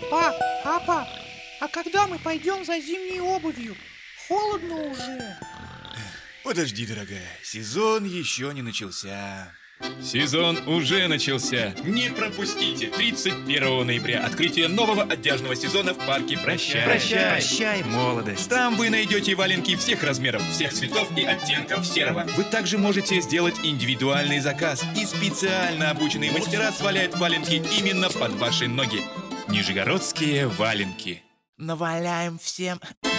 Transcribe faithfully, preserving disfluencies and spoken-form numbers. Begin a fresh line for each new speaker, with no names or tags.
Па, папа, а когда мы пойдем за зимней обувью? Холодно уже.
Подожди, дорогая, сезон еще не начался.
Сезон уже начался. Не пропустите тридцать первого ноября открытие нового одежного сезона в парке Прощай.
Прощай, прощай, молодость.
Там вы найдете валенки всех размеров, всех цветов и оттенков серого. Вы также можете сделать индивидуальный заказ, и специально обученные мастера сваляют валенки именно под ваши ноги. Нижегородские валенки.
Наваляем всем.